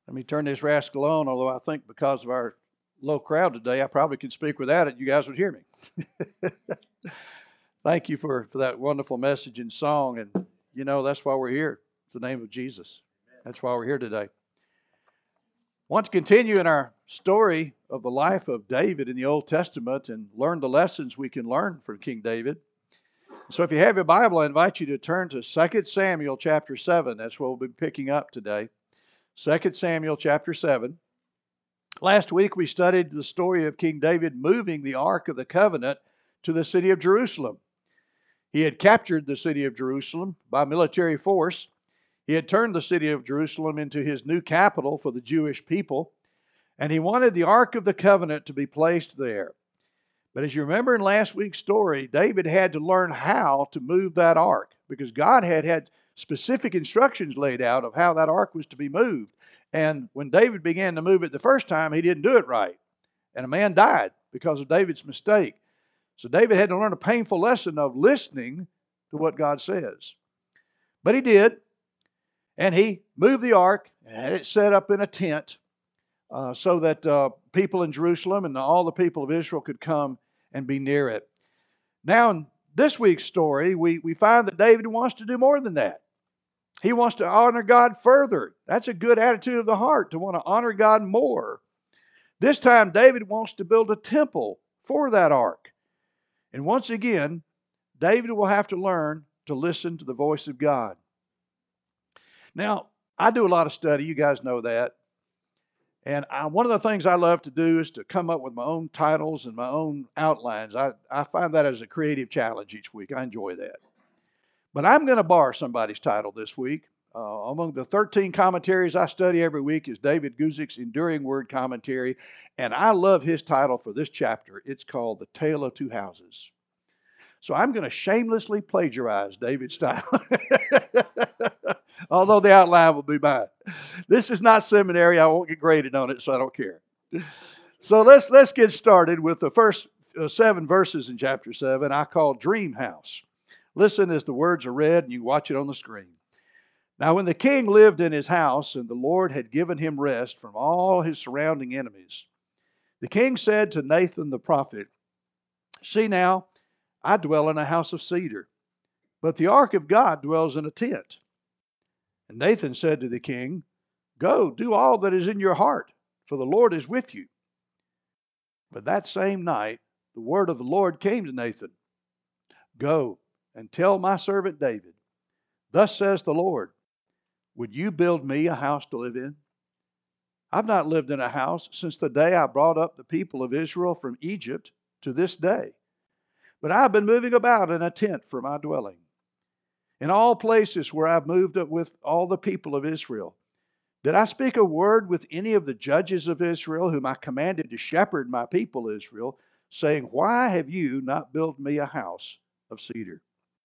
Let me turn this rascal on, although I think because of our low crowd today, I probably could speak without it. You guys would hear me. Thank you for that wonderful message and song. And, that's why we're here. It's the name of Jesus. That's why we're here today. I want to continue in our story of the life of David in the Old Testament and learn the lessons we can learn from King David. So if you have your Bible, I invite you to turn to 2 Samuel chapter 7. That's what we'll be picking up today. 2 Samuel chapter 7. Last week we studied the story of King David moving the Ark of the Covenant to the city of Jerusalem. He had captured the city of Jerusalem by military force. He had turned the city of Jerusalem into his new capital for the Jewish people, and he wanted the Ark of the Covenant to be placed there. But as you remember in last week's story, David had to learn how to move that ark because God had specific instructions laid out of how that ark was to be moved. And when David began to move it the first time, he didn't do it right. And a man died because of David's mistake. So David had to learn a painful lesson of listening to what God says. But he did. And he moved the ark and had it set up in a tent so that people in Jerusalem and all the people of Israel could come and be near it. Now, in this week's story, we find that David wants to do more than that. He wants to honor God further. That's a good attitude of the heart, to want to honor God more. This time, David wants to build a temple for that ark. And once again, David will have to learn to listen to the voice of God. Now, I do a lot of study. You guys know that. And one of the things I love to do is to come up with my own titles and my own outlines. I find that as a creative challenge each week. I enjoy that. But I'm going to borrow somebody's title this week. Among the 13 commentaries I study every week is David Guzik's Enduring Word Commentary. And I love his title for this chapter. It's called The Tale of Two Houses. So I'm going to shamelessly plagiarize David's title. Although the outline will be mine. This is not seminary. I won't get graded on it, so I don't care. So let's get started with the first 7 verses in chapter 7 I call Dream House. Listen as the words are read, and you watch it on the screen. Now, when the king lived in his house, and the Lord had given him rest from all his surrounding enemies, the king said to Nathan the prophet, "See now, I dwell in a house of cedar, but the ark of God dwells in a tent." And Nathan said to the king, "Go, do all that is in your heart, for the Lord is with you." But that same night, the word of the Lord came to Nathan. "Go and tell my servant David, thus says the Lord, would you build me a house to live in? I've not lived in a house since the day I brought up the people of Israel from Egypt to this day. But I've been moving about in a tent for my dwelling. In all places where I've moved up with all the people of Israel, did I speak a word with any of the judges of Israel, whom I commanded to shepherd my people Israel, saying, why have you not built me a house of cedar?"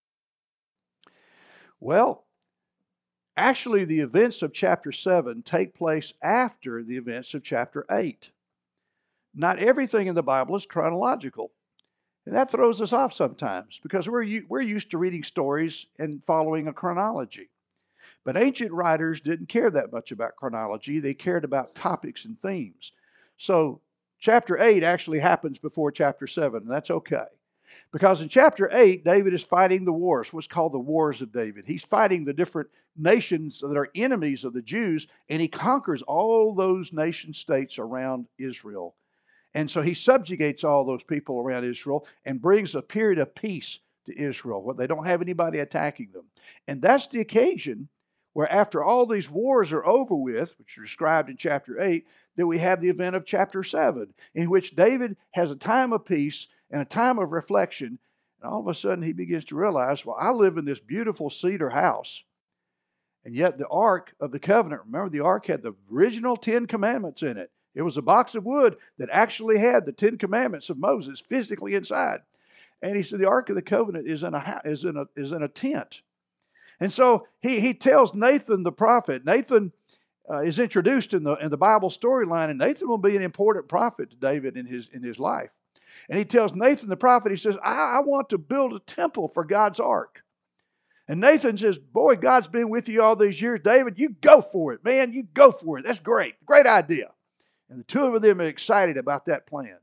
Well, actually, the events of chapter 7 take place after the events of chapter 8. Not everything in the Bible is chronological. And that throws us off sometimes because we're used to reading stories and following a chronology. But ancient writers didn't care that much about chronology. They cared about topics and themes. So chapter 8 actually happens before chapter 7, and that's okay. Because in chapter 8, David is fighting the wars, what's called the Wars of David. He's fighting the different nations that are enemies of the Jews, and he conquers all those nation states around Israel. And so he subjugates all those people around Israel and brings a period of peace to Israel, where they don't have anybody attacking them. And that's the occasion where after all these wars are over with, which are described in chapter 8, that we have the event of chapter 7, in which David has a time of peace and a time of reflection. And all of a sudden he begins to realize, well, I live in this beautiful cedar house. And yet the Ark of the Covenant, remember the Ark had the original 10 Commandments in it. It was a box of wood that actually had the 10 Commandments of Moses physically inside. And he said the Ark of the Covenant is in a tent. And so he tells Nathan the prophet. Nathan is introduced in the Bible storyline, and Nathan will be an important prophet to David in his life. And he tells Nathan the prophet, he says, I want to build a temple for God's ark. And Nathan says, boy, God's been with you all these years. David, you go for it, man. You go for it. That's great. Great idea. And the two of them are excited about that plan.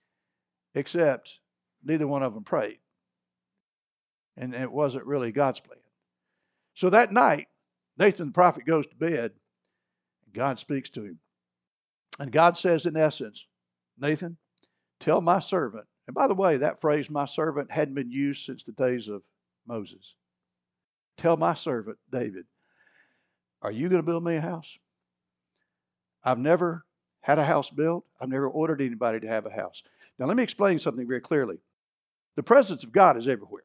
Except neither one of them prayed. And it wasn't really God's plan. So that night, Nathan the prophet goes to bed. And God speaks to him. And God says, in essence, Nathan, tell my servant. And by the way, that phrase, my servant, hadn't been used since the days of Moses. Tell my servant, David, are you going to build me a house? I've never had a house built. I've never ordered anybody to have a house. Now, let me explain something very clearly. The presence of God is everywhere.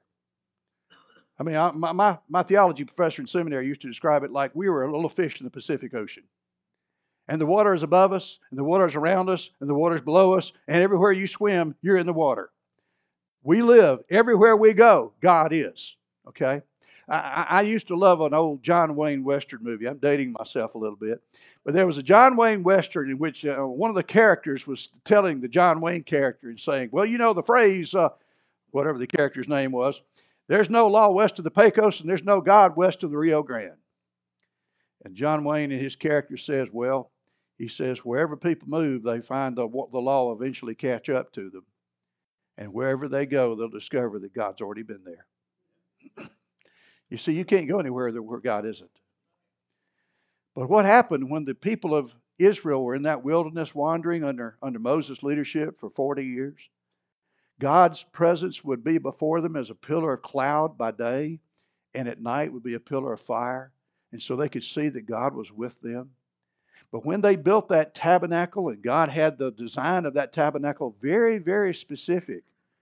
I mean, my theology professor in seminary used to describe it like we were a little fish in the Pacific Ocean. And the water is above us, and the water is around us, and the water is below us, and everywhere you swim, you're in the water. We live. Everywhere we go, God is. Okay? I used to love an old John Wayne Western movie. I'm dating myself a little bit. But there was a John Wayne Western in which one of the characters was telling the John Wayne character and saying, well, you know the phrase, whatever the character's name was, there's no law west of the Pecos and there's no God west of the Rio Grande. And John Wayne and his character says, well, he says, wherever people move, they find the law eventually catch up to them. And wherever they go, they'll discover that God's already been there. You see, you can't go anywhere where God isn't. But what happened when the people of Israel were in that wilderness wandering under Moses' leadership for 40 years? God's presence would be before them as a pillar of cloud by day, and at night would be a pillar of fire. And so they could see that God was with them. But when they built that tabernacle, and God had the design of that tabernacle very, very specific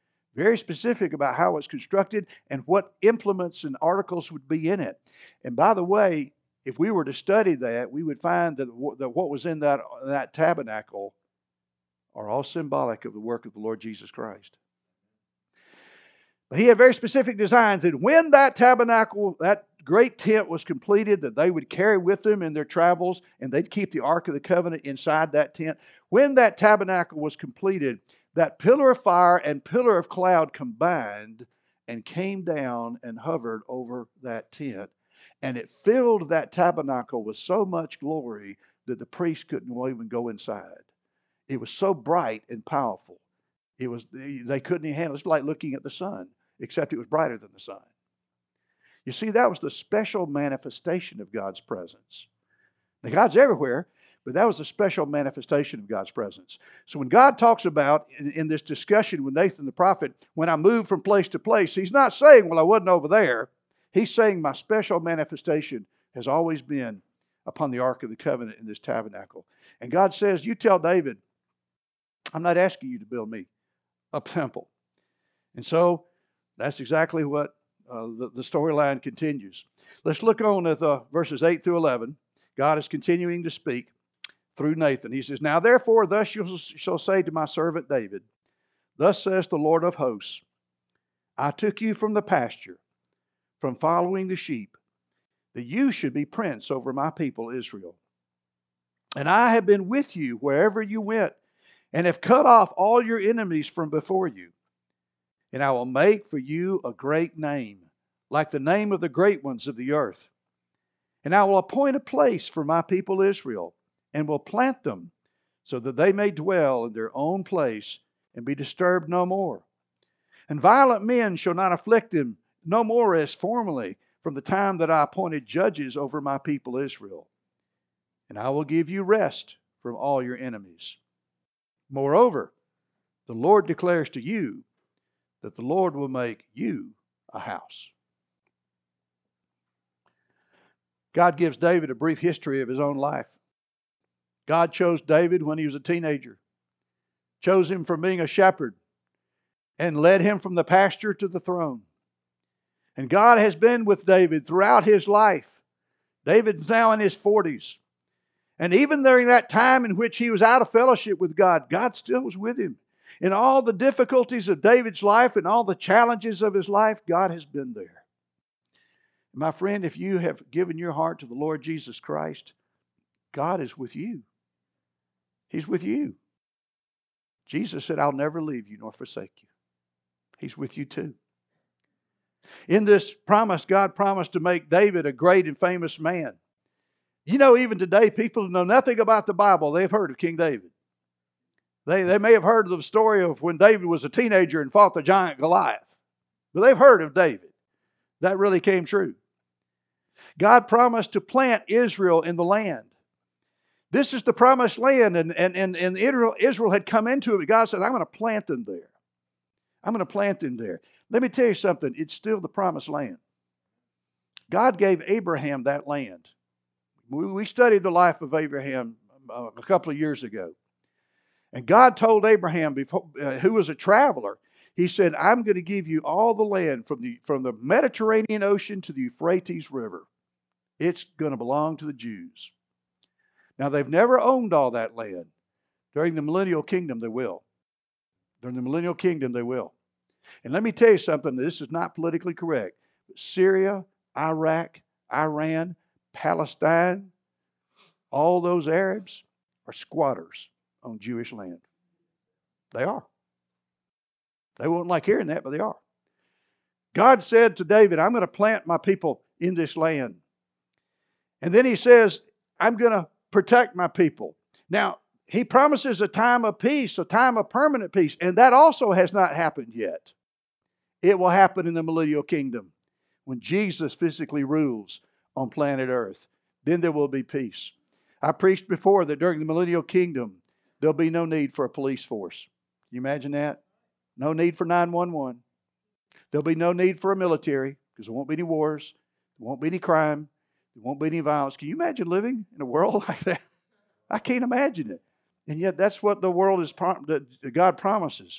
about how it's constructed and what implements and articles would be in it. And by the way, if we were to study that, we would find that what was in that tabernacle are all symbolic of the work of the Lord Jesus Christ. But he had very specific designs, and when that tabernacle, that great tent was completed that they would carry with them in their travels, and they'd keep the Ark of the Covenant inside that tent. When that tabernacle was completed, that pillar of fire and pillar of cloud combined and came down and hovered over that tent. And it filled that tabernacle with so much glory that the priest couldn't even go inside. It was so bright and powerful. They couldn't even handle it. It's like looking at the sun, except it was brighter than the sun. You see, that was the special manifestation of God's presence. Now, God's everywhere, but that was a special manifestation of God's presence. So when God talks about, in this discussion with Nathan the prophet, when I move from place to place, he's not saying, well, I wasn't over there. He's saying my special manifestation has always been upon the Ark of the Covenant in this tabernacle. And God says, you tell David, I'm not asking you to build me a temple. And so that's exactly what the storyline continues. Let's look on at verses 8 through 11. God is continuing to speak through Nathan. He says, now therefore thus you shall say to my servant David, thus says the Lord of hosts, I took you from the pasture, from following the sheep, that you should be prince over my people Israel. And I have been with you wherever you went, and have cut off all your enemies from before you. And I will make for you a great name, like the name of the great ones of the earth. And I will appoint a place for my people Israel, and will plant them, so that they may dwell in their own place, and be disturbed no more. And violent men shall not afflict them no more as formerly, from the time that I appointed judges over my people Israel. And I will give you rest from all your enemies. Moreover, the Lord declares to you that the Lord will make you a house. God gives David a brief history of his own life. God chose David when he was a teenager, chose him from being a shepherd, and led him from the pasture to the throne. And God has been with David throughout his life. David's now in his 40s. And even during that time in which he was out of fellowship with God, God still was with him. In all the difficulties of David's life and all the challenges of his life, God has been there. My friend, if you have given your heart to the Lord Jesus Christ, God is with you. He's with you. Jesus said, I'll never leave you nor forsake you. He's with you too. In this promise, God promised to make David a great and famous man. You know, even today, people who know nothing about the Bible, they've heard of King David. They may have heard of the story of when David was a teenager and fought the giant Goliath. But they've heard of David. That really came true. God promised to plant Israel in the land. This is the promised land, and Israel had come into it. But God says, I'm going to plant them there. I'm going to plant them there. Let me tell you something. It's still the promised land. God gave Abraham that land. We studied the life of Abraham a couple of years ago. And God told Abraham, who was a traveler, He said, I'm going to give you all the land from the Mediterranean Ocean to the Euphrates River. It's going to belong to the Jews. Now, they've never owned all that land. During the millennial kingdom, they will. During the millennial kingdom, they will. And let me tell you something. This is not politically correct. Syria, Iraq, Iran, Palestine, all those Arabs are squatters on Jewish land. They are. They won't like hearing that, but they are. God said to David, I'm going to plant my people in this land. And then He says, I'm going to protect my people. Now, He promises a time of peace, a time of permanent peace, and that also has not happened yet. It will happen in the millennial kingdom when Jesus physically rules on planet Earth. Then there will be peace. I preached before that during the millennial kingdom, there'll be no need for a police force. Can you imagine that? No need for 911. There'll be no need for a military because there won't be any wars. There won't be any crime. There won't be any violence. Can you imagine living in a world like that? I can't imagine it. And yet that's what the world is, that God promises.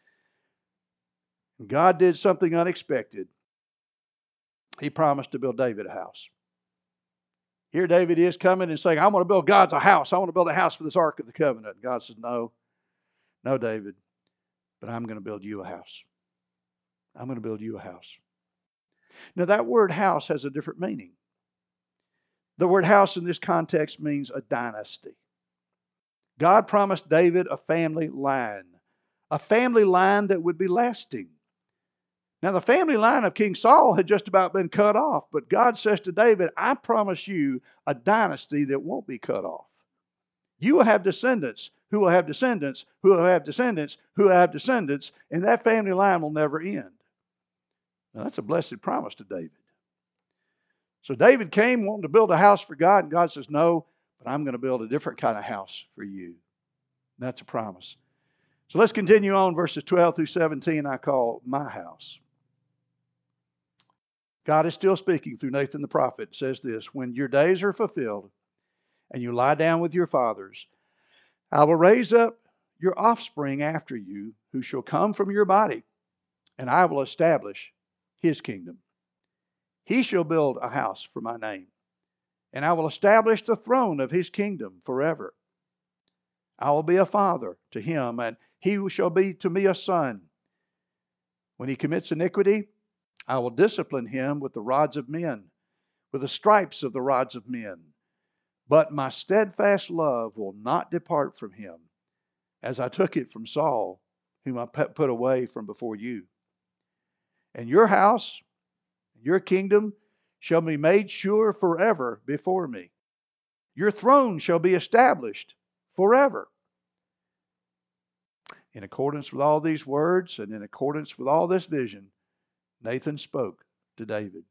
God did something unexpected. He promised to build David a house. Here David is coming and saying, I want to build God's a house. I want to build a house for this Ark of the Covenant. And God says, no, David, but I'm going to build you a house. I'm going to build you a house. Now that word house has a different meaning. The word house in this context means a dynasty. God promised David a family line that would be lasting. Now, the family line of King Saul had just about been cut off, but God says to David, I promise you a dynasty that won't be cut off. You will have descendants who will have descendants who will have descendants who will have descendants, and that family line will never end. Now, that's a blessed promise to David. So David came wanting to build a house for God, and God says, no, but I'm going to build a different kind of house for you. And that's a promise. So let's continue on, verses 12 through 17, I call my house. God is still speaking through Nathan the prophet. It says this, when your days are fulfilled and you lie down with your fathers, I will raise up your offspring after you who shall come from your body, and I will establish His kingdom. He shall build a house for my name, and I will establish the throne of His kingdom forever. I will be a father to him, and he shall be to me a son. When he commits iniquity, I will discipline him with the rods of men, with the stripes of the rods of men. But my steadfast love will not depart from him, as I took it from Saul, whom I put away from before you. And your house, your kingdom, shall be made sure forever before me. Your throne shall be established forever. In accordance with all these words and in accordance with all this vision, Nathan spoke to David.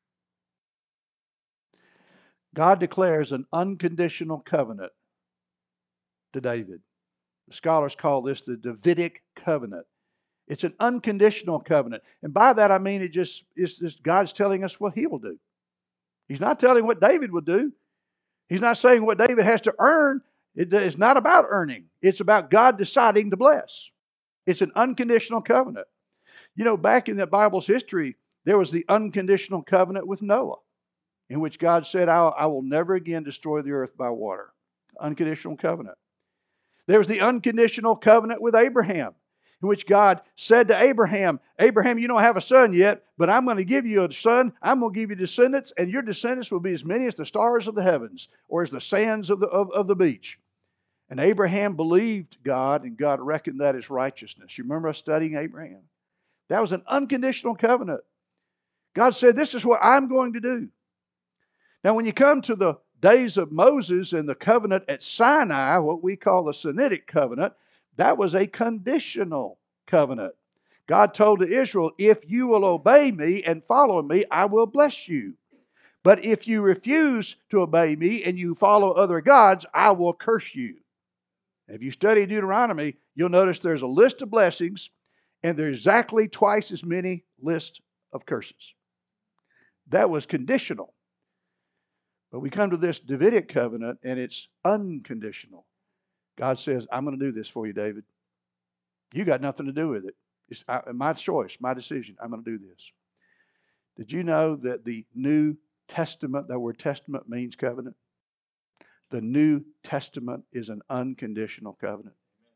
God declares an unconditional covenant to David. The scholars call this the Davidic covenant. It's an unconditional covenant. And by that I mean it's just God's telling us what He will do. He's not telling what David will do. He's not saying what David has to earn. It's not about earning. It's about God deciding to bless. It's an unconditional covenant. You know, back in the Bible's history, there was the unconditional covenant with Noah, in which God said, I will never again destroy the earth by water. Unconditional covenant. There was the unconditional covenant with Abraham, in which God said to Abraham, Abraham, you don't have a son yet, but I'm going to give you a son. I'm going to give you descendants, and your descendants will be as many as the stars of the heavens or as the sands of the beach. And Abraham believed God, and God reckoned that as righteousness. You remember us studying Abraham? That was an unconditional covenant. God said, this is what I'm going to do. Now, when you come to the days of Moses and the covenant at Sinai, what we call the Sinaitic covenant, that was a conditional covenant. God told to Israel, if you will obey me and follow me, I will bless you. But if you refuse to obey me and you follow other gods, I will curse you. If you study Deuteronomy, you'll notice there's a list of blessings and there's exactly twice as many lists of curses. That was conditional. But we come to this Davidic covenant and it's unconditional. God says, I'm going to do this for you, David. You got nothing to do with it. It's my choice, my decision. I'm going to do this. Did you know that the New Testament, that word testament means covenant? The New Testament is an unconditional covenant.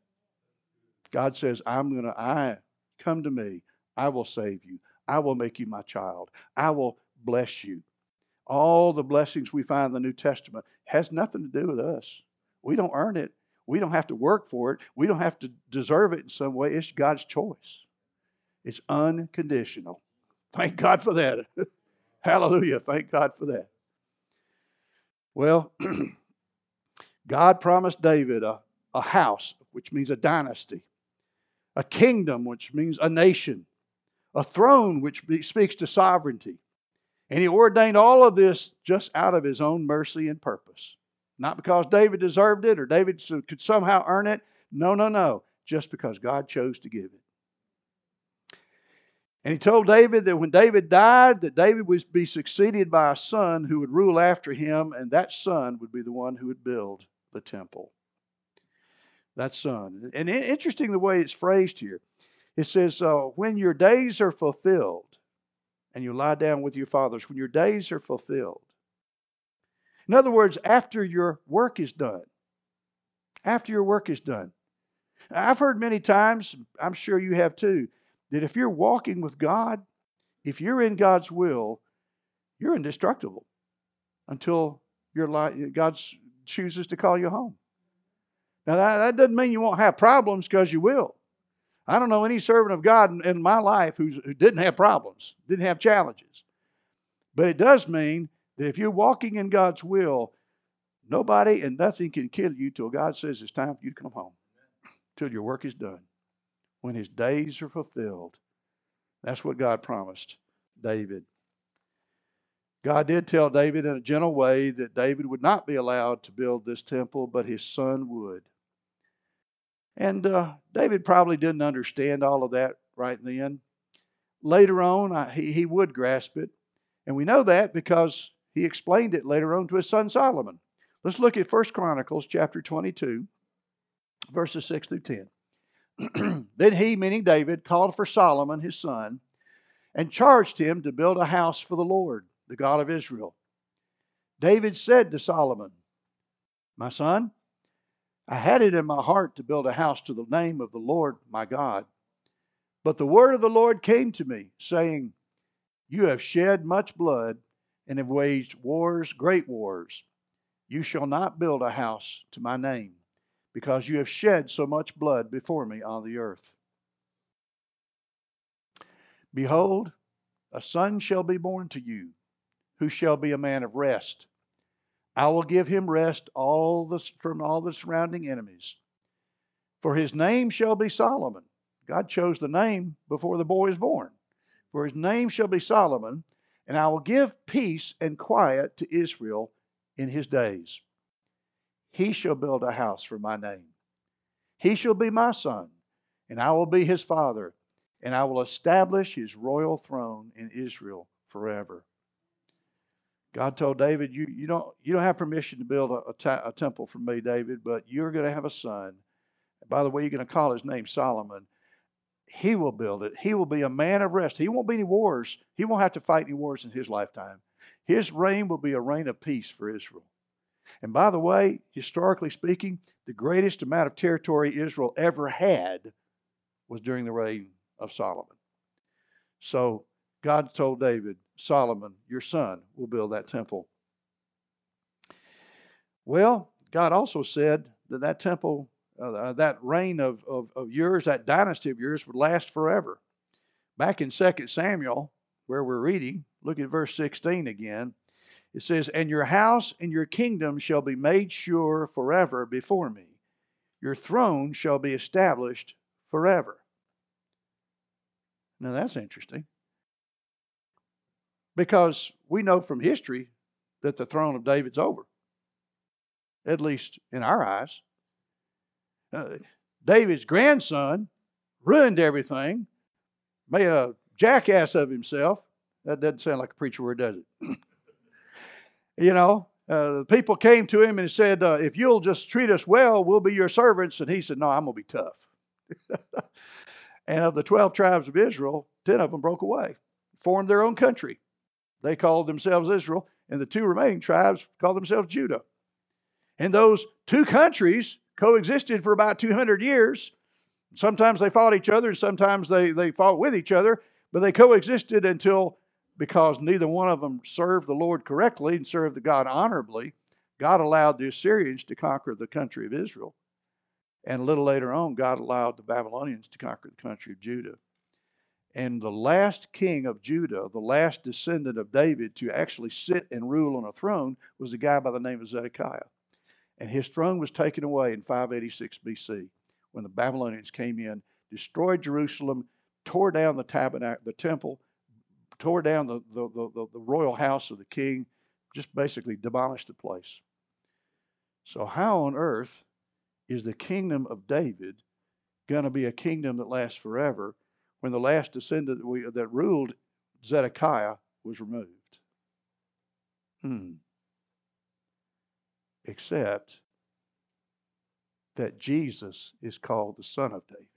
God says, I come to me. I will save you. I will make you my child. I will bless you. All the blessings we find in the New Testament has nothing to do with us. We don't earn it. We don't have to work for it. We don't have to deserve it in some way. It's God's choice. It's unconditional. Thank God for that. Hallelujah. Thank God for that. Well, God promised David a house, which means a dynasty, a kingdom, which means a nation, a throne, which speaks to sovereignty. And he ordained all of this just out of his own mercy and purpose. Not because David deserved it or David could somehow earn it. No. Just because God chose to give it. And he told David that when David died, that David would be succeeded by a son who would rule after him, and that son would be the one who would build the temple. That son. And interesting the way it's phrased here. It says, when your days are fulfilled, and you lie down with your fathers, when your days are fulfilled. In other words, after your work is done. After your work is done. I've heard many times, I'm sure you have too, that if you're walking with God, if you're in God's will, you're indestructible until God chooses to call you home. Now that doesn't mean you won't have problems, because you will. I don't know any servant of God in my life who didn't have problems, didn't have challenges. But it does mean that if you're walking in God's will, nobody and nothing can kill you till God says it's time for you to come home, till your work is done, when his days are fulfilled. That's what God promised David. God did tell David in a gentle way that David would not be allowed to build this temple, but his son would. And David probably didn't understand all of that right then. Later on, he would grasp it. And we know that because he explained it later on to his son Solomon. Let's look at 1 Chronicles chapter 22, verses 6 through 10. Then he, meaning David, called for Solomon, his son, and charged him to build a house for the Lord, the God of Israel. David said to Solomon, my son, I had it in my heart to build a house to the name of the Lord my God. But the word of the Lord came to me, saying, you have shed much blood and have waged wars, great wars. You shall not build a house to my name, because you have shed so much blood before me on the earth. Behold, a son shall be born to you, who shall be a man of rest. I will give him rest from all the surrounding enemies. For his name shall be Solomon. God chose the name before the boy is born. For his name shall be Solomon, and I will give peace and quiet to Israel in his days. He shall build a house for my name. He shall be my son, and I will be his father, and I will establish his royal throne in Israel forever. God told David, you don't have permission to build a temple for me, David, but you're going to have a son. By the way, you're going to call his name Solomon. He will build it. He will be a man of rest. He won't be any wars. He won't have to fight any wars in his lifetime. His reign will be a reign of peace for Israel. And by the way, historically speaking, the greatest amount of territory Israel ever had was during the reign of Solomon. So God told David, Solomon, your son, will build that temple. Well, God also said that temple, that reign of yours, that dynasty of yours would last forever. Back in 2 Samuel, where we're reading, look at verse 16 again. It says, "And your house and your kingdom shall be made sure forever before me. Your throne shall be established forever." Now that's interesting, because we know from history that the throne of David's over, at least in our eyes. David's grandson ruined everything, made a jackass of himself. That doesn't sound like a preacher word, does it? The people came to him and said, "If you'll just treat us well, we'll be your servants." And he said, "No, I'm going to be tough." And of the 12 tribes of Israel, 10 of them broke away, formed their own country. They called themselves Israel, and the 2 remaining tribes called themselves Judah. And those 2 countries coexisted for about 200 years. Sometimes they fought each other, and sometimes they fought with each other, but they coexisted until, because neither one of them served the Lord correctly and served the God honorably, God allowed the Assyrians to conquer the country of Israel. And a little later on, God allowed the Babylonians to conquer the country of Judah. And the last king of Judah, the last descendant of David to actually sit and rule on a throne, was a guy by the name of Zedekiah. And his throne was taken away in 586 BC when the Babylonians came in, destroyed Jerusalem, tore down the tabernacle, the temple, tore down the royal house of the king, just basically demolished the place. So how on earth is the kingdom of David going to be a kingdom that lasts forever when the last descendant that ruled, Zedekiah, was removed? Except that Jesus is called the Son of David.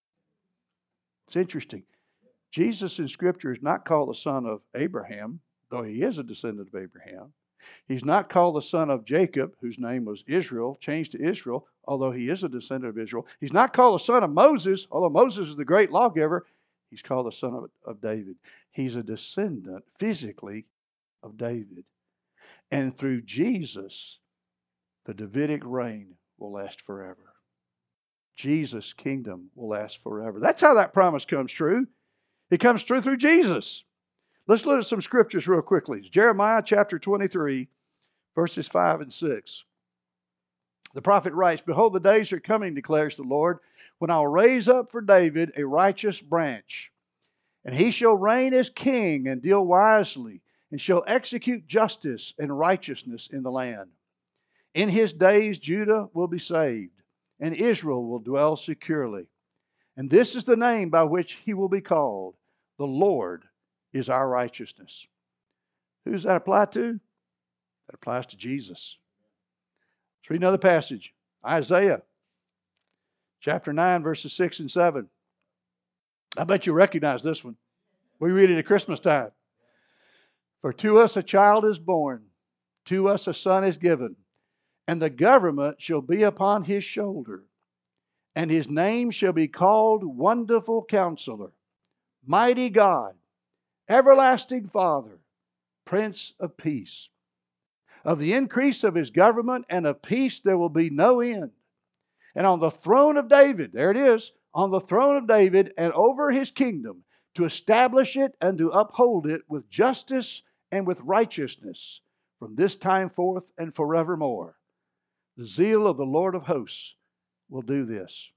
It's interesting. Jesus in Scripture is not called the son of Abraham, though he is a descendant of Abraham. He's not called the son of Jacob, whose name was Israel, changed to Israel, although he is a descendant of Israel. He's not called the son of Moses, although Moses is the great lawgiver. He's called the son of David. He's a descendant, physically, of David. And through Jesus, the Davidic reign will last forever. Jesus' kingdom will last forever. That's how that promise comes true. It comes true through Jesus. Let's look at some scriptures real quickly. Jeremiah chapter 23, verses 5 and 6. The prophet writes, "Behold, the days are coming, declares the Lord, when I'll raise up for David a righteous branch, and he shall reign as king and deal wisely, and shall execute justice and righteousness in the land. In his days Judah will be saved, and Israel will dwell securely. And this is the name by which he will be called. The Lord is our righteousness." Who does that apply to? That applies to Jesus. Let's read another passage. Isaiah chapter 9, verses 6 and 7. I bet you recognize this one. We read it at Christmas time. "For to us a child is born, to us a son is given, and the government shall be upon his shoulder. And his name shall be called Wonderful Counselor, Mighty God, Everlasting Father, Prince of Peace. Of the increase of his government and of peace there will be no end. And on the throne of David," there it is, "on the throne of David and over his kingdom, to establish it and to uphold it with justice and with righteousness from this time forth and forevermore. The zeal of the Lord of hosts will do this."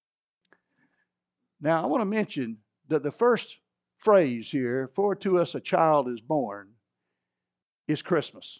Now, I want to mention that the first phrase here, "For to us a child is born," is Christmas.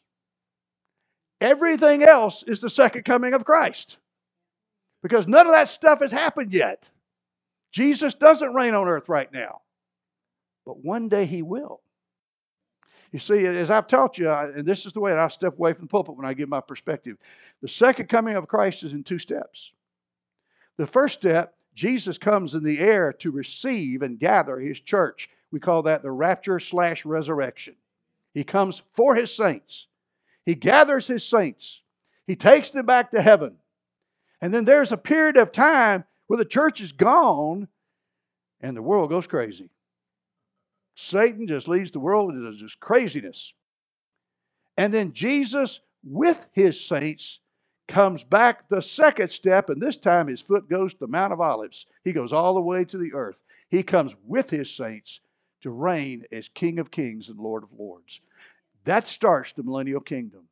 Everything else is the second coming of Christ, because none of that stuff has happened yet. Jesus doesn't reign on earth right now, but one day he will. You see, as I've taught you, and this is the way that I step away from the pulpit when I give my perspective, the second coming of Christ is in 2 steps. The first step, Jesus comes in the air to receive and gather his church. We call that the rapture/resurrection. He comes for his saints. He gathers his saints. He takes them back to heaven. And then there's a period of time where the church is gone and the world goes crazy. Satan just leads the world into just craziness. And then Jesus, with his saints, comes back the second step, and this time his foot goes to the Mount of Olives. He goes all the way to the earth. He comes with his saints to reign as King of Kings and Lord of Lords. That starts the millennial kingdom.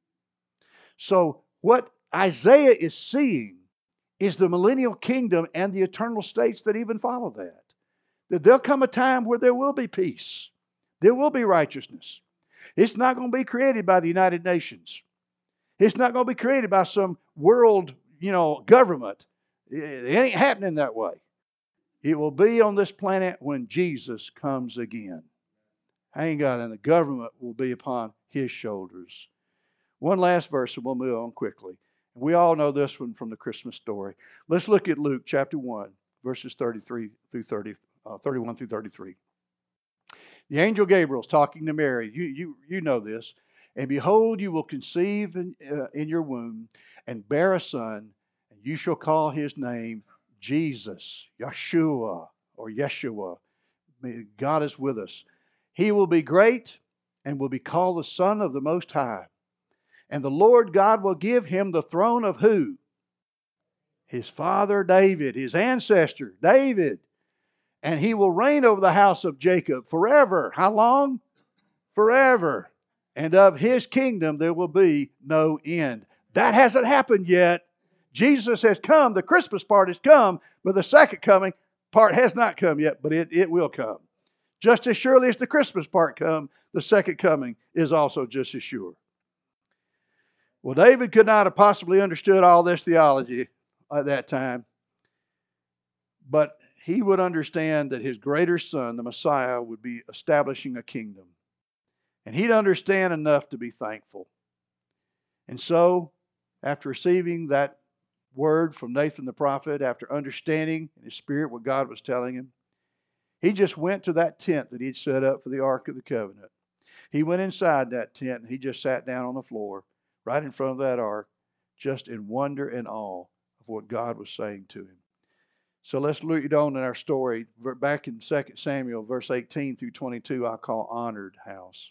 So what Isaiah is seeing is the millennial kingdom and the eternal states that even follow that. That there'll come a time where there will be peace. There will be righteousness. It's not going to be created by the United Nations. It's not going to be created by some world, government. It ain't happening that way. It will be on this planet when Jesus comes again. Hang on, and the government will be upon His shoulders. One last verse, and we'll move on quickly. We all know this one from the Christmas story. Let's look at Luke chapter 1, verses 31 through 33. The angel Gabriel's talking to Mary. You know this. And behold, you will conceive in your womb and bear a son, and you shall call his name Jesus, Yeshua, or Yeshua. God is with us. He will be great and will be called the Son of the Most High. And the Lord God will give him the throne of who? His father David, his ancestor David. And he will reign over the house of Jacob forever. How long? Forever. And of his kingdom there will be no end. That hasn't happened yet. Jesus has come. The Christmas part has come. But the second coming part has not come yet. But it will come. Just as surely as the Christmas part come, the second coming is also just as sure. Well, David could not have possibly understood all this theology at that time. But he would understand that his greater son, the Messiah, would be establishing a kingdom. And he'd understand enough to be thankful. And so, after receiving that word from Nathan the prophet, after understanding in his spirit what God was telling him, he just went to that tent that he'd set up for the Ark of the Covenant. He went inside that tent and he just sat down on the floor right in front of that ark, just in wonder and awe of what God was saying to him. So let's read on in our story. Back in 2 Samuel, verse 18 through 22, I call honored house.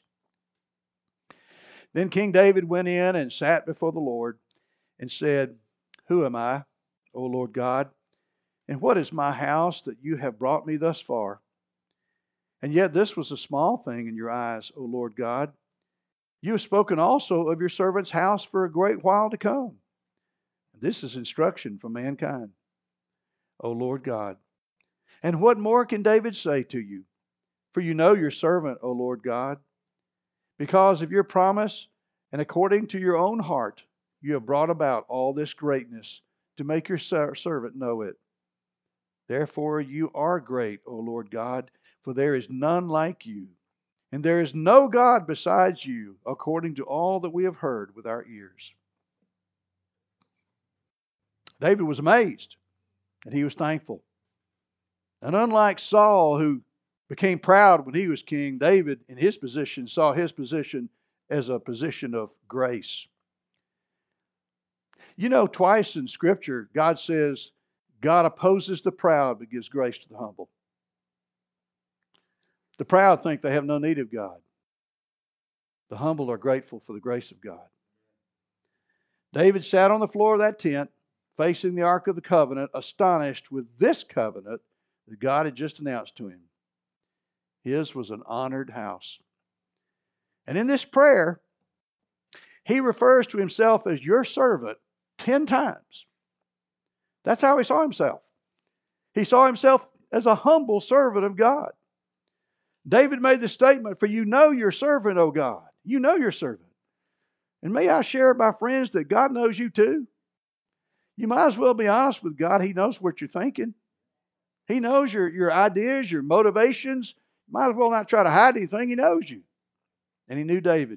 Then King David went in and sat before the Lord and said, Who am I, O Lord God? And what is my house that you have brought me thus far? And yet this was a small thing in your eyes, O Lord God. You have spoken also of your servant's house for a great while to come. This is instruction for mankind, O Lord God. And what more can David say to you? For you know your servant, O Lord God. Because of your promise and according to your own heart, you have brought about all this greatness to make your servant know it. Therefore you are great, O Lord God, for there is none like you. And there is no God besides you, according to all that we have heard with our ears. David was amazed, and he was thankful. And unlike Saul, who became proud when he was king, David, in his position, saw his position as a position of grace. You know, twice in Scripture, God says, God opposes the proud but gives grace to the humble. The proud think they have no need of God. The humble are grateful for the grace of God. David sat on the floor of that tent, facing the Ark of the Covenant, astonished with this covenant that God had just announced to him. His was an honored house. And in this prayer, he refers to himself as your servant 10 times. That's how he saw himself. He saw himself as a humble servant of God. David made the statement, for you know your servant, O God. You know your servant. And may I share, my friends, that God knows you too. You might as well be honest with God. He knows what you're thinking. He knows your ideas, your motivations. You might as well not try to hide anything. He knows you. And he knew David.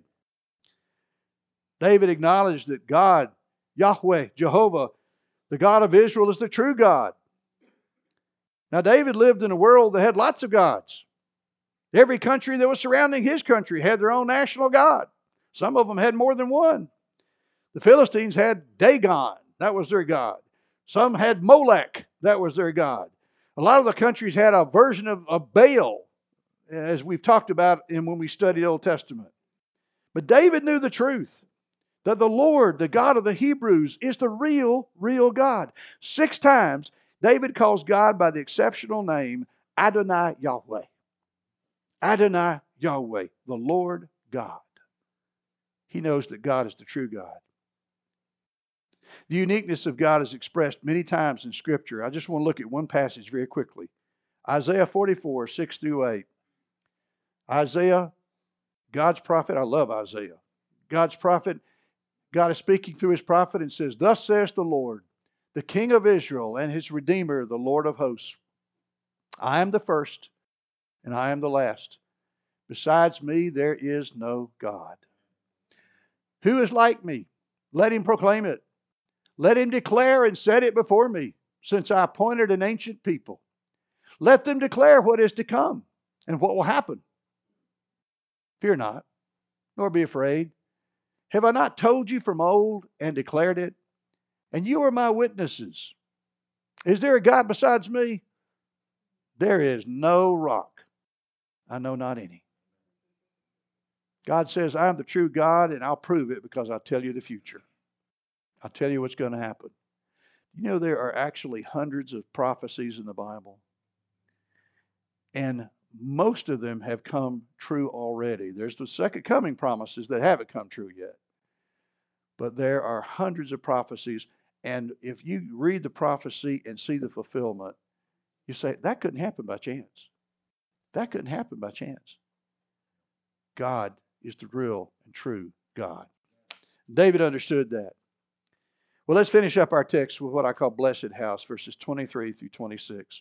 David acknowledged that God, Yahweh, Jehovah, the God of Israel, is the true God. Now, David lived in a world that had lots of gods. Every country that was surrounding his country had their own national god. Some of them had more than one. The Philistines had Dagon. That was their god. Some had Molech. That was their god. A lot of the countries had a version of Baal, as we've talked about when we studied the Old Testament. But David knew the truth, that the Lord, the God of the Hebrews, is the real God. 6 times, David calls God by the exceptional name Adonai Yahweh. Adonai Yahweh, the Lord God. He knows that God is the true God. The uniqueness of God is expressed many times in Scripture. I just want to look at one passage very quickly. Isaiah 44, 6 through 8. Isaiah, God's prophet, I love Isaiah. God's prophet, God is speaking through his prophet and says, "Thus says the Lord, the King of Israel and his Redeemer, the Lord of hosts. I am the first and I am the last. Besides me, there is no God. Who is like me? Let him proclaim it. Let him declare and set it before me, since I appointed an ancient people. Let them declare what is to come and what will happen. Fear not, nor be afraid. Have I not told you from old and declared it? And you are my witnesses. Is there a God besides me? There is no rock. I know not any." God says, "I am the true God, and I'll prove it because I'll tell you the future. I'll tell you what's going to happen." You know, there are actually hundreds of prophecies in the Bible, and most of them have come true already. There's the second coming promises that haven't come true yet. But there are hundreds of prophecies, and if you read the prophecy and see the fulfillment, you say, that couldn't happen by chance. That couldn't happen by chance. God is the real and true God. David understood that. Well, let's finish up our text with what I call Blessed House, verses 23 through 26.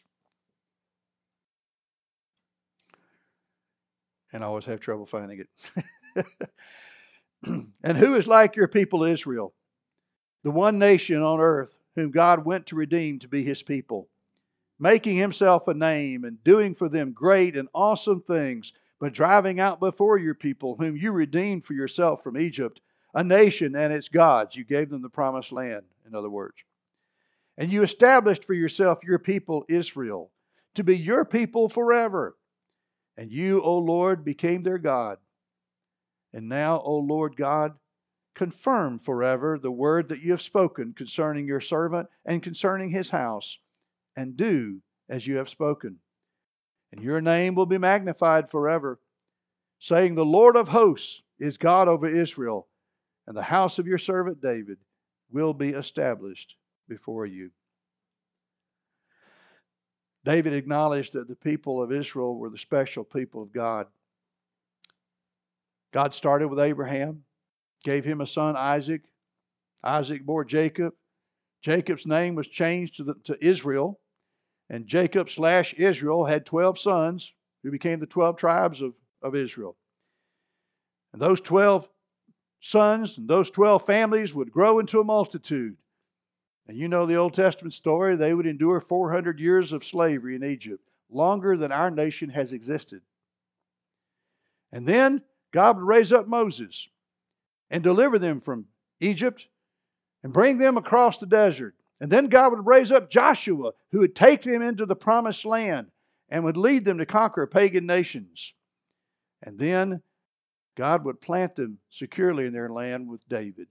And I always have trouble finding it. "And who is like your people Israel, the one nation on earth whom God went to redeem to be his people, making himself a name and doing for them great and awesome things, but driving out before your people, whom you redeemed for yourself from Egypt, a nation and its gods." You gave them the promised land, in other words. "And you established for yourself your people Israel, to be your people forever. And you, O Lord, became their God. And now, O Lord God, confirm forever the word that you have spoken concerning your servant and concerning his house, and do as you have spoken. And your name will be magnified forever, saying, the Lord of hosts is God over Israel, and the house of your servant David will be established before you." David acknowledged that the people of Israel were the special people of God. God started with Abraham, gave him a son Isaac. Isaac bore Jacob. Jacob's name was changed to Israel. And Jacob/Israel had 12 sons who became the 12 tribes of Israel. And those 12 sons and those 12 families would grow into a multitude. And you know the Old Testament story. They would endure 400 years of slavery in Egypt, longer than our nation has existed. And then God would raise up Moses and deliver them from Egypt and bring them across the desert. And then God would raise up Joshua, who would take them into the promised land and would lead them to conquer pagan nations. And then God would plant them securely in their land with David.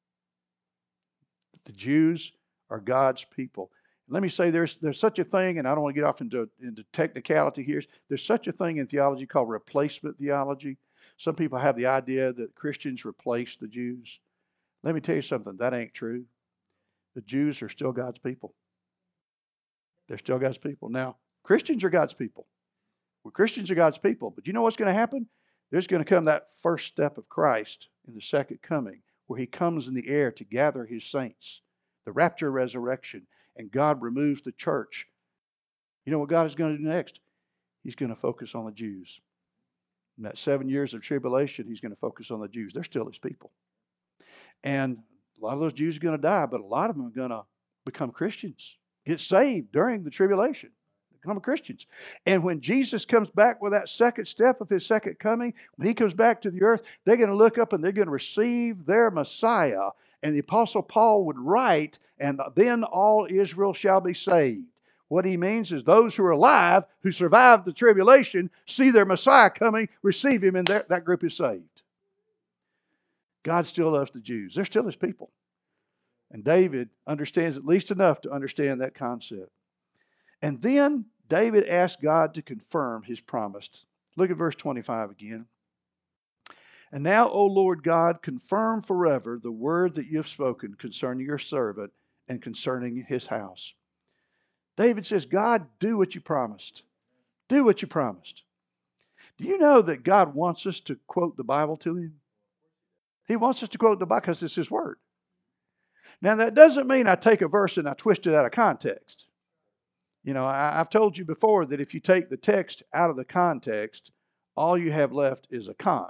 The Jews are God's people. Let me say there's such a thing, and I don't want to get off into technicality here. There's such a thing in theology called replacement theology. Some people have the idea that Christians replace the Jews. Let me tell you something, that ain't true. The Jews are still God's people. They're still God's people. Now, Christians are God's people. Well, Christians are God's people. But you know what's going to happen? There's going to come that first step of Christ in the second coming, where he comes in the air to gather his saints. The rapture resurrection. And God removes the church. You know what God is going to do next? He's going to focus on the Jews. In that 7 years of tribulation, he's going to focus on the Jews. They're still his people. And a lot of those Jews are going to die, but a lot of them are going to become Christians, get saved during the tribulation, become Christians. And when Jesus comes back with that second step of his second coming, when he comes back to the earth, they're going to look up and they're going to receive their Messiah. And the Apostle Paul would write, and then all Israel shall be saved. What he means is those who are alive, who survived the tribulation, see their Messiah coming, receive him, and that group is saved. God still loves the Jews. They're still his people. And David understands at least enough to understand that concept. And then David asked God to confirm his promise Look at verse 25 again. And now, O Lord God, confirm forever the word that you have spoken concerning your servant and concerning his house. David says, God, do what you promised. Do what you promised. Do you know that God wants us to quote the Bible to him? He wants us to quote the Bible because it's his word. Now, that doesn't mean I take a verse and I twist it out of context. You know, I've told you before that if you take the text out of the context, all you have left is a con.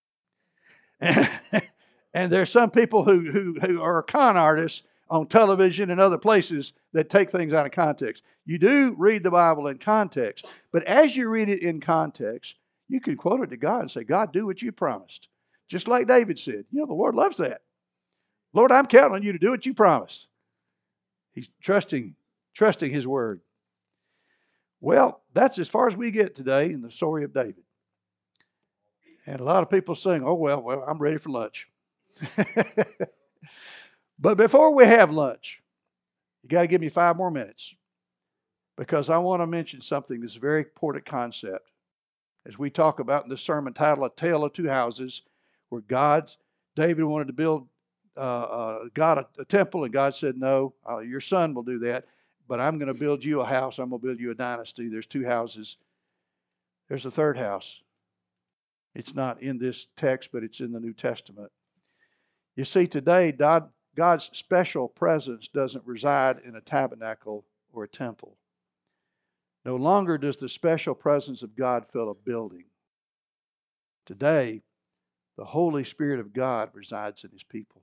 And there's some people who are con artists on television and other places that take things out of context. You do read the Bible in context, but as you read it in context, you can quote it to God and say, God, do what you promised. Just like David said. You know, the Lord loves that. Lord, I'm counting on you to do what you promised. He's trusting his word. Well, that's as far as we get today in the story of David. And a lot of people saying, oh, well, I'm ready for lunch. But before we have lunch, you got to give me 5 more minutes because I want to mention something that's a very important concept. As we talk about in the sermon titled, A Tale of Two Houses, where David wanted to build God a temple, and God said, no, your son will do that, but I'm going to build you a house. I'm going to build you a dynasty. There's 2 houses. There's a 3rd house. It's not in this text, but it's in the New Testament. You see, today, God's special presence doesn't reside in a tabernacle or a temple. No longer does the special presence of God fill a building. Today, the Holy Spirit of God resides in his people.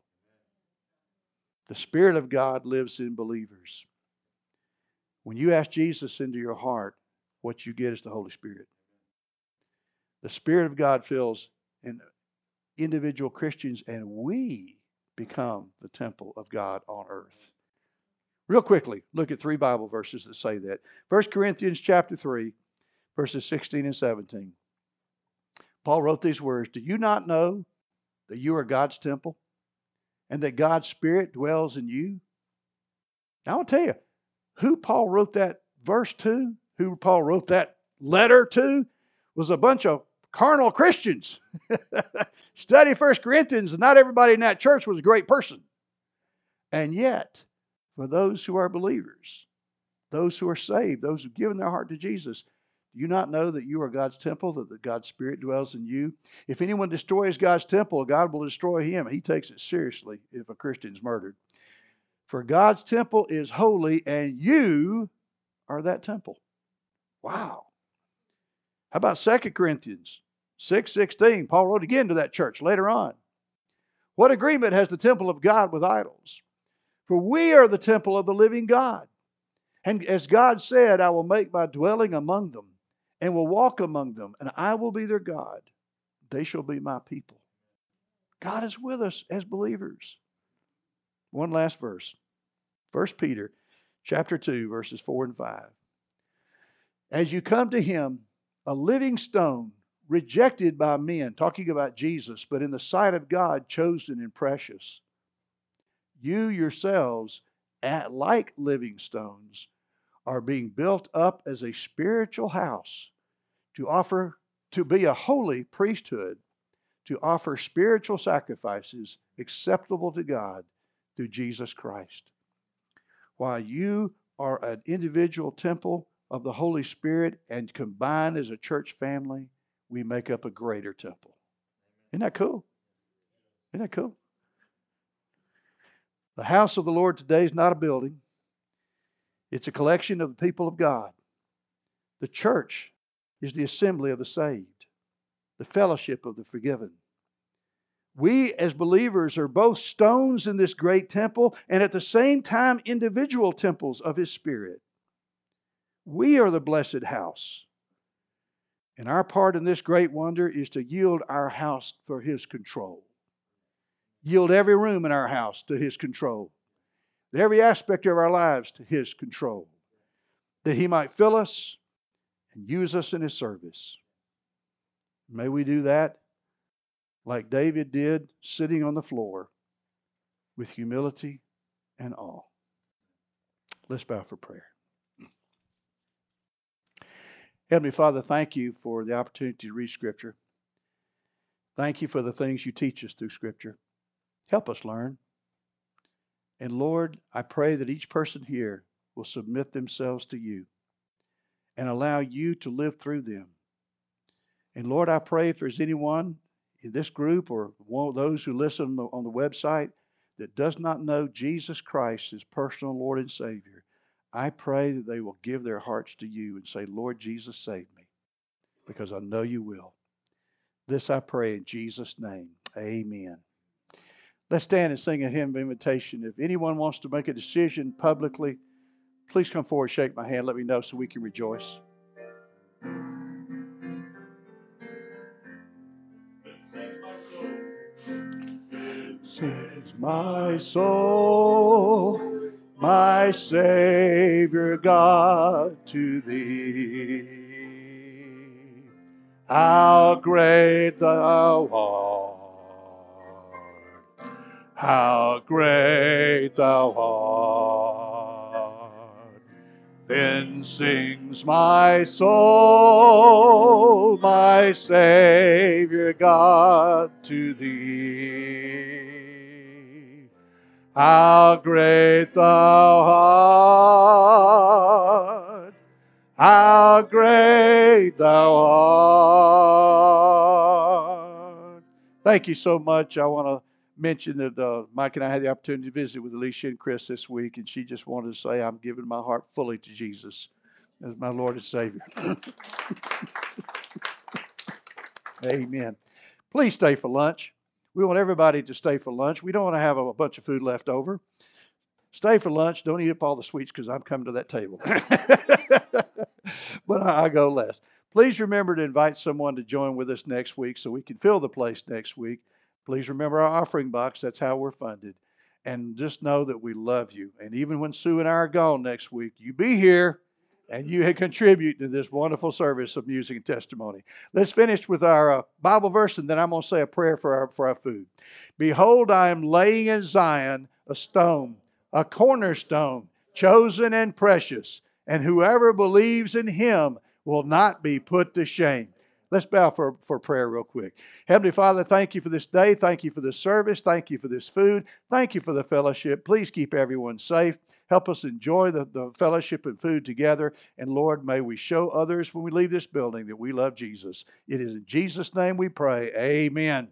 The Spirit of God lives in believers. When you ask Jesus into your heart, what you get is the Holy Spirit. The Spirit of God fills in individual Christians, and we become the temple of God on earth. Real quickly, look at 3 Bible verses that say that. 1 Corinthians chapter 3, verses 16 and 17. Paul wrote these words, do you not know that you are God's temple and that God's Spirit dwells in you? Now, I'll tell you, who Paul wrote that verse to, who Paul wrote that letter to, was a bunch of carnal Christians. Study 1 Corinthians, and not everybody in that church was a great person. And yet, for those who are believers, those who are saved, those who have given their heart to Jesus, do you not know that you are God's temple, that God's Spirit dwells in you? If anyone destroys God's temple, God will destroy him. He takes it seriously if a Christian's murdered. For God's temple is holy, and you are that temple. Wow. How about 2 Corinthians 6:16? Paul wrote again to that church later on. What agreement has the temple of God with idols? For we are the temple of the living God. And as God said, I will make my dwelling among them and will walk among them, and I will be their God. They shall be my people. God is with us as believers. One last verse. 1 Peter chapter 2, verses 4 and 5. As you come to him, a living stone, rejected by men, talking about Jesus, but in the sight of God, chosen and precious. You yourselves, like living stones, are being built up as a spiritual house to be a holy priesthood, to offer spiritual sacrifices acceptable to God through Jesus Christ. While you are an individual temple of the Holy Spirit and combined as a church family, we make up a greater temple. Isn't that cool? Isn't that cool? The house of the Lord today is not a building. It's a collection of the people of God. The church is the assembly of the saved, the fellowship of the forgiven. We as believers are both stones in this great temple and at the same time individual temples of His Spirit. We are the blessed house. And our part in this great wonder is to yield our house for His control. Yield every room in our house to His control. Every aspect of our lives to His control. That He might fill us and use us in His service. May we do that like David did, sitting on the floor with humility and awe. Let's bow for prayer. Heavenly Father, thank you for the opportunity to read Scripture. Thank you for the things you teach us through Scripture. Help us learn. And Lord, I pray that each person here will submit themselves to you and allow you to live through them. And Lord, I pray if there's anyone in this group or one of those who listen on the website that does not know Jesus Christ as personal Lord and Savior, I pray that they will give their hearts to you and say, Lord Jesus, save me, because I know you will. This I pray in Jesus' name. Amen. Let's stand and sing a hymn of invitation. If anyone wants to make a decision publicly, please come forward, shake my hand, let me know so we can rejoice. Sings my soul, my Savior God, to thee. How great thou art, how great thou art. Then sings my soul, my Savior God, to thee. How great thou art, how great thou art. Thank you so much. I want to mention that Mike and I had the opportunity to visit with Alicia and Chris this week, and she just wanted to say, I'm giving my heart fully to Jesus as my Lord and Savior. Amen. Please stay for lunch. We want everybody to stay for lunch. We don't want to have a bunch of food left over. Stay for lunch. Don't eat up all the sweets because I'm coming to that table. But I go last. Please remember to invite someone to join with us next week so we can fill the place next week. Please remember our offering box. That's how we're funded. And just know that we love you. And even when Sue and I are gone next week, you be here and you contribute to this wonderful service of music and testimony. Let's finish with our Bible verse, and then I'm going to say a prayer for our food. Behold, I am laying in Zion a stone, a cornerstone, chosen and precious, and whoever believes in him will not be put to shame. Let's bow for prayer real quick. Heavenly Father, thank you for this day. Thank you for this service. Thank you for this food. Thank you for the fellowship. Please keep everyone safe. Help us enjoy the fellowship and food together. And Lord, may we show others when we leave this building that we love Jesus. It is in Jesus' name we pray. Amen.